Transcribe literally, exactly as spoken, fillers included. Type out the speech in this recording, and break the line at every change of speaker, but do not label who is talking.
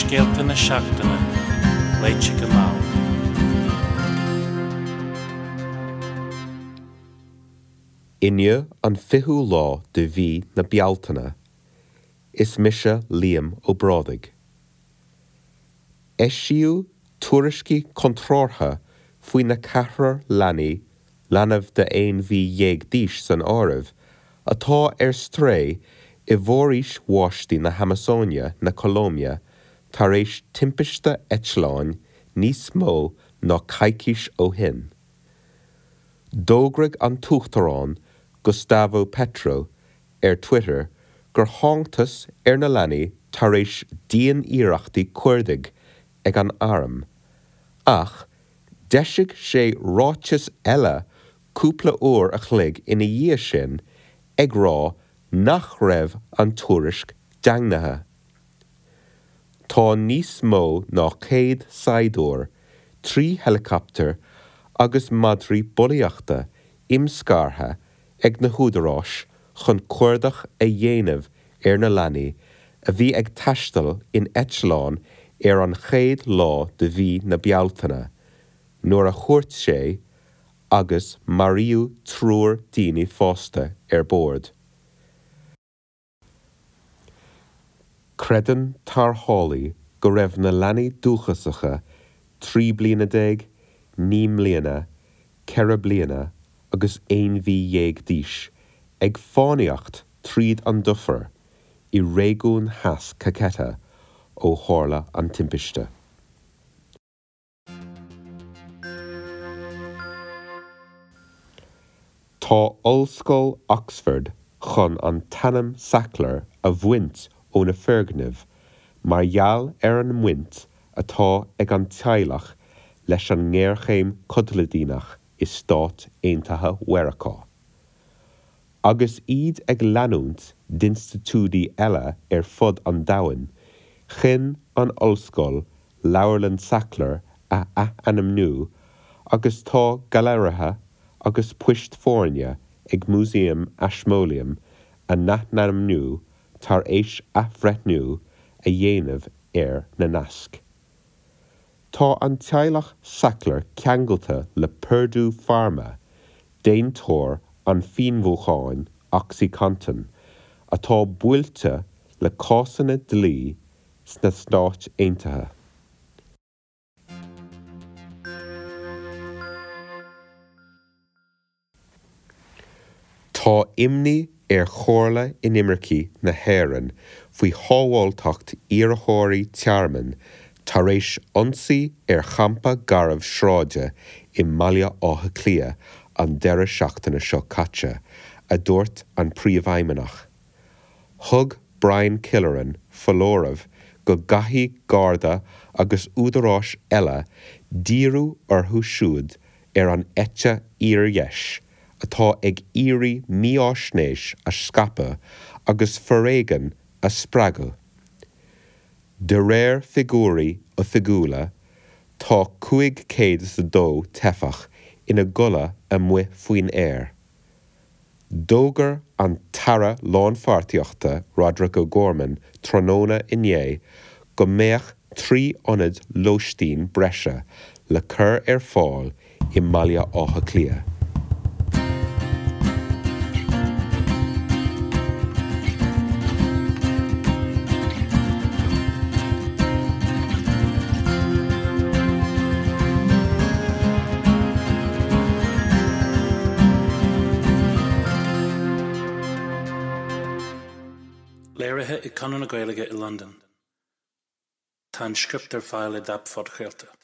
scéalta na seachtaine, leite go mau.
Inne an fiú lá de bhí na bealtaine, is mise Liam ó Brádaig. Eisiú tuairiscí contrátha faoi na ceathrar leanaí leanamh de aon bhí dhéag díos san áireamh, atá ar stré i bhórís Wáistí na Hamasónia na Colómia tar éis timpiste eitleáin níos mó ná caicís ó hin. Dógraigh an tuachtarán Gustavo Petro ar Twitter gur thángtas ar na leanaí tar éis díon iarachtaí cuardaigh ag an airm, ach deisig sé ráiteas eile cúpla uair a chloig ina dhíth sin ag rá nach raibh an tuairisc deangnathe. Tá níos mó ná céad saidúr, trí helicopter agus madraí bullaíochta imscartha ag na húdaráis chun cuardach a dhéanamh ar na leanaí a bhí ag taistil in eitleán ar an chéad lá de bhí na bealtaine, nuair a chuairt sé agus maríú trúr daoine fásta ar bord. Credan tar hálaí go raibh na leanaí dúchasacha trí bliana déag, ní mbliana, ceithre bliana agus aon bhí dhéag díos ag fánaíocht tríd an dufer i réigiún Theas Caqueta ó tharla an timpiste. Tá Ollscoil Oxford chun an tanam Sackler a bhaint ó na Fergnamh mar gheall ar an mhaint atá ag an teaghlach leis an ngéirchéim codladínach i Stát Aontaithe Mheiriceá. Agus iad ag leanúint d'institúidí eile ar fud an domhain, chin an Ollscoil Leabharlann Sackler a Ainm Nu agus tá galéirithe agus poist fórne ag Músaeum Ashmoleum a Naithnam Nu tar éis a bhreithnú a dhéanamh ar na nasc. Tá an teaghlach Sackler ceangalta le Purdue Pharma, déantóir an fionmhúcháin OxyContin, atá buailte le cásanna dlí sna Stát Aontaithe. Tá imní ar chorla in Imircí na Héireann faoi hábháilteacht iarrthóirí tearmann tar éis ionsaí ar champa garbh shráide i Mbaile Átha Cliath an deireadh seachtaine seo caite a dúirt an príomhfheidhmeannach. Thug Brian Killoran follóramh go gcaithí garda agus údaráis eile díriú orthú siúd ar an eite iar-dheis atá ag iarraí míásnéis a scapa agus foréigean a spreagadh. De réir figúraí ó figiúla tá cúig céad sa dó tefach ina gula a mu faoin air. Dógar an tara lán-pháirtíochta Roderick O'Gorman tróna inné go mbeadh trí ionad lóistín breise le cur ar fáil i Mbaile Átha Cliath.
Léirithe i Conradh na Gaeilge i London. Tá an script ar fáil i dtap fod chéalta.